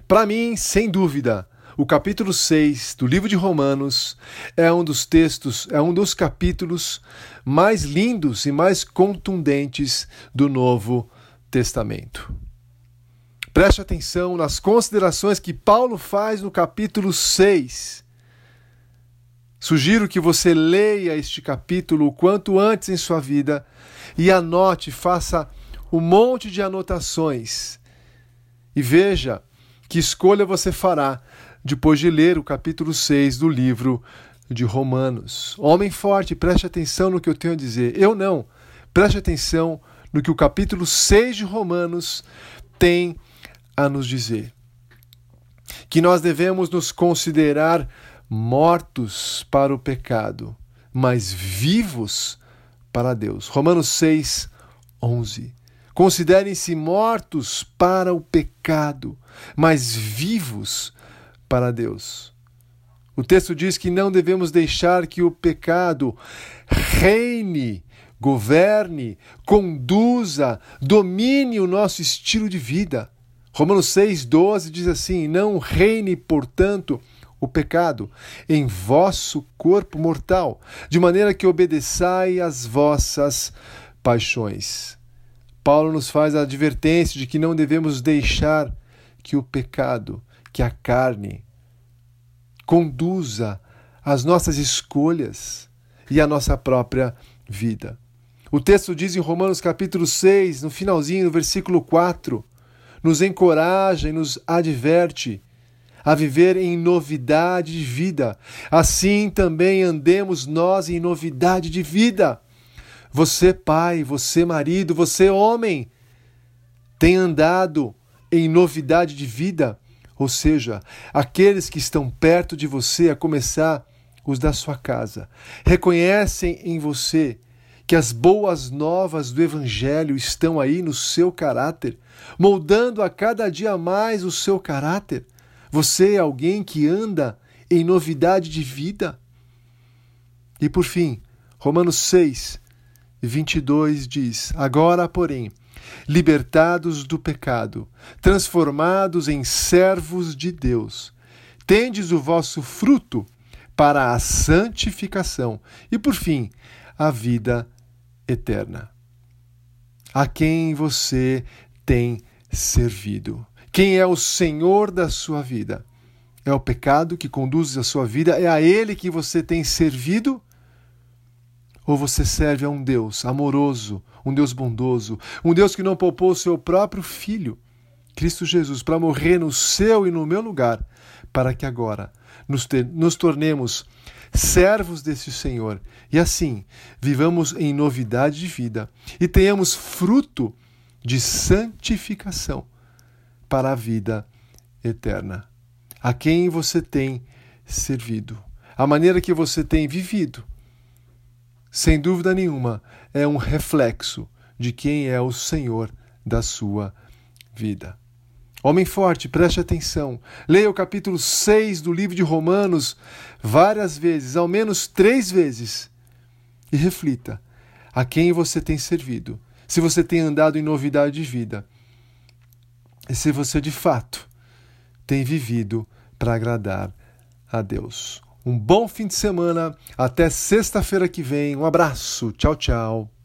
Para mim, sem dúvida, o capítulo 6 do livro de Romanos é um dos capítulos mais lindos e mais contundentes do Novo Testamento. Preste atenção nas considerações que Paulo faz no capítulo 6. Sugiro que você leia este capítulo o quanto antes em sua vida e anote, faça um monte de anotações e veja que escolha você fará depois de ler o capítulo 6 do livro de Romanos. Homem forte, preste atenção no que eu tenho a dizer. Eu não. Preste atenção no que o capítulo 6 de Romanos tem a nos dizer. Que nós devemos nos considerar mortos para o pecado, mas vivos para Deus. Romanos 6, 11. Considerem-se mortos para o pecado, mas vivos para Deus. O texto diz que não devemos deixar que o pecado reine, governe, conduza, domine o nosso estilo de vida. Romanos 6,12 diz assim: não reine, portanto, o pecado em vosso corpo mortal, de maneira que obedeçai às vossas paixões. Paulo nos faz a advertência de que não devemos deixar que o pecado, que a carne, conduza as nossas escolhas e a nossa própria vida. O texto diz em Romanos capítulo 6, no finalzinho, no versículo 4, nos encoraja e nos adverte a viver em novidade de vida. Assim também andemos nós em novidade de vida. Você, pai, você, marido, você, homem, tem andado em novidade de vida? Ou seja, aqueles que estão perto de você, a começar os da sua casa, reconhecem em você que as boas novas do Evangelho estão aí no seu caráter, moldando a cada dia mais o seu caráter? Você é alguém que anda em novidade de vida? E por fim, Romanos 6, 22 diz: agora, porém, libertados do pecado, transformados em servos de Deus, tendes o vosso fruto para a santificação e, por fim, a vida eterna. A quem você tem servido? Quem é o Senhor da sua vida? É o pecado que conduz a sua vida? É a Ele que você tem servido? Ou você serve a um Deus amoroso, um Deus bondoso, um Deus que não poupou o seu próprio Filho, Cristo Jesus, para morrer no seu e no meu lugar, para que agora nos tornemos servos desse Senhor e assim vivamos em novidade de vida e tenhamos fruto de santificação para a vida eterna. A quem você tem servido? A maneira que você tem vivido, sem dúvida nenhuma, é um reflexo de quem é o Senhor da sua vida. Homem forte, preste atenção. Leia o capítulo 6 do livro de Romanos várias vezes, ao menos 3 vezes, e reflita a quem você tem servido, se você tem andado em novidade de vida e se você de fato tem vivido para agradar a Deus. Um bom fim de semana, até sexta-feira que vem. Um abraço, tchau, tchau.